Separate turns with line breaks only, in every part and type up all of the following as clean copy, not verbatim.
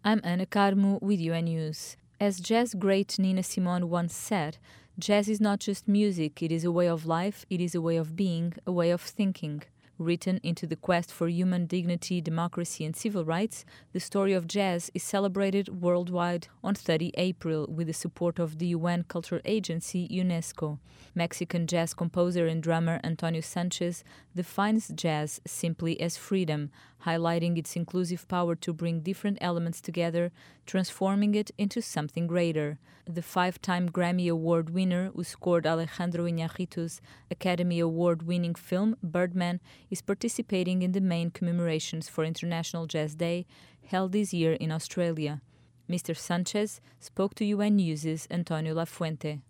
I'm Ana Carmo with UN News. As jazz great Nina Simone once said, jazz is not just music, it is a way of life, it is a way of being, a way of thinking. Written into the quest for human dignity, democracy and civil rights, the story of jazz is celebrated worldwide on 30 April with the support of the UN Culture Agency, UNESCO. Mexican jazz composer and drummer Antonio Sanchez defines jazz simply as freedom, highlighting its inclusive power to bring different elements together, transforming it into something greater. The 5-time Grammy Award winner who scored Alejandro Iñárritu's Academy Award-winning film Birdman is participating in the main commemorations for International Jazz Day held this year in Australia. Mr. Sanchez spoke to UN News' Antonio Lafuente.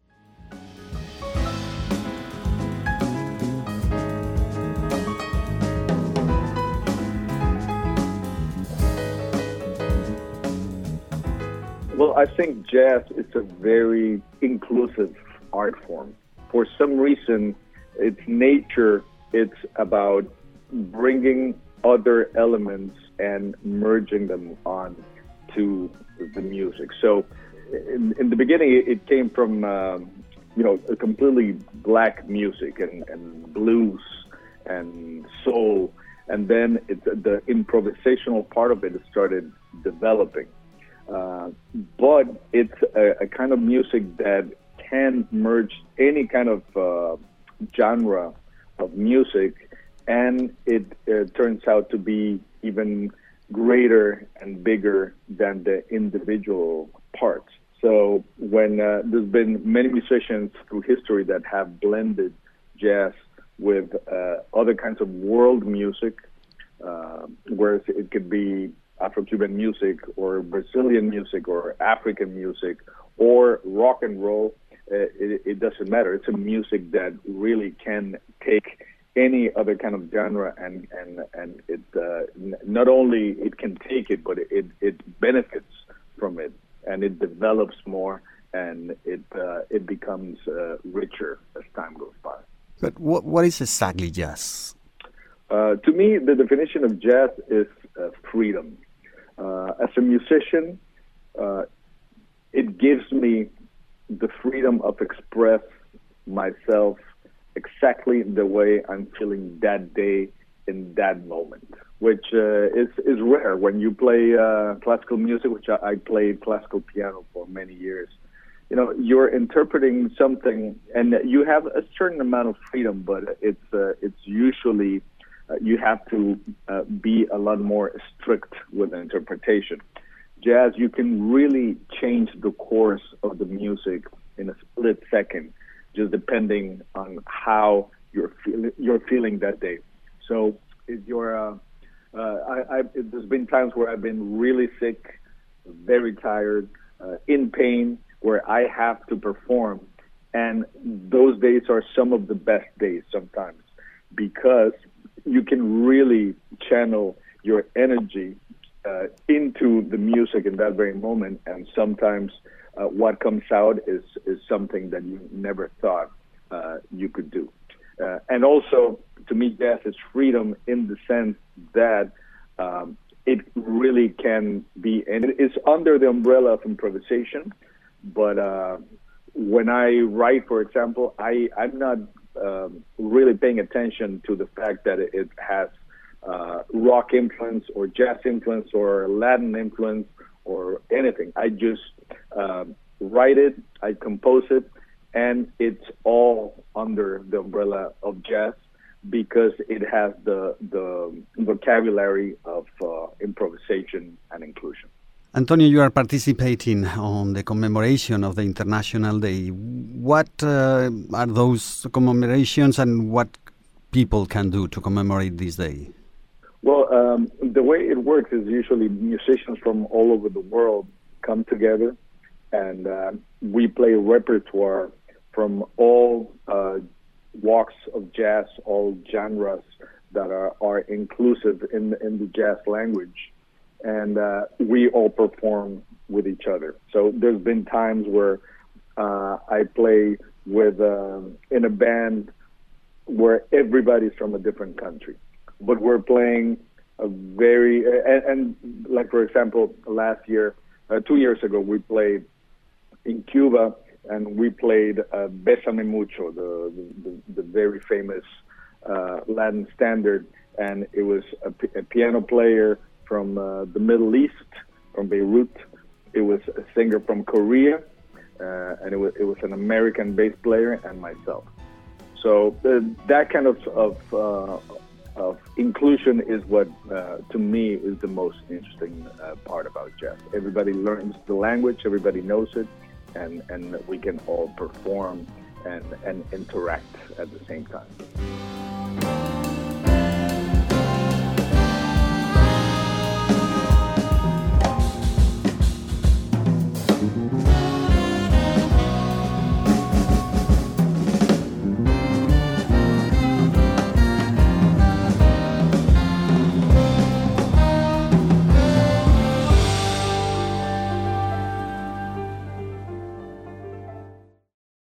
Well, I think jazz is a very inclusive art form. For some reason, its nature, it's about bringing other elements and merging them on to the music. So in the beginning, it came from, a completely black music and blues and soul. And then the improvisational part of it started developing. But it's a kind of music that can merge any kind of genre of music, and it turns out to be even greater and bigger than the individual parts. So when there's been many musicians through history that have blended jazz with other kinds of world music, whereas it could be Afro-Cuban music or Brazilian music or African music or rock and roll, it doesn't matter. It's a music that really can take any other kind of genre and it not only it can take it, but it benefits from it and it develops more and it becomes richer as time goes by.
But what is exactly jazz?
To me, the definition of jazz is freedom. As a musician, it gives me the freedom of express myself exactly the way I'm feeling that day in that moment, which is rare. When you play classical music, which I played classical piano for many years, you're interpreting something and you have a certain amount of freedom, but it's usually you have to be a lot more strict with the interpretation. Jazz, you can really change the course of the music in a split second, just depending on how you're feeling that day. So, there's been times where I've been really sick, very tired, in pain, where I have to perform, and those days are some of the best days sometimes because you can really channel your energy into the music in that very moment, and sometimes what comes out is something that you never thought you could do. And also, to me, jazz is freedom in the sense that it really can be, and it's under the umbrella of improvisation, but when I write, for example, I'm not really paying attention to the fact that it has rock influence or jazz influence or Latin influence or anything. I just write it, I compose it, and it's all under the umbrella of jazz because it has the vocabulary of improvisation and inclusion.
Antonio, you are participating on the commemoration of the International Day. What are those commemorations and what people can do to commemorate this day?
Well, the way it works is usually musicians from all over the world come together and we play repertoire from all walks of jazz, all genres that are inclusive in the jazz language. And we all perform with each other. So there's been times where I play with in a band where everybody's from a different country, but we're playing a very and like for example, last year, 2 years ago, we played in Cuba, and we played Bésame Mucho, the very famous Latin standard, and it was a piano player from the Middle East, from Beirut. It was a singer from Korea, and it was an American bass player and myself. So that kind of inclusion is what, to me, is the most interesting part about jazz. Everybody learns the language, everybody knows it, and we can all perform and interact at the same time.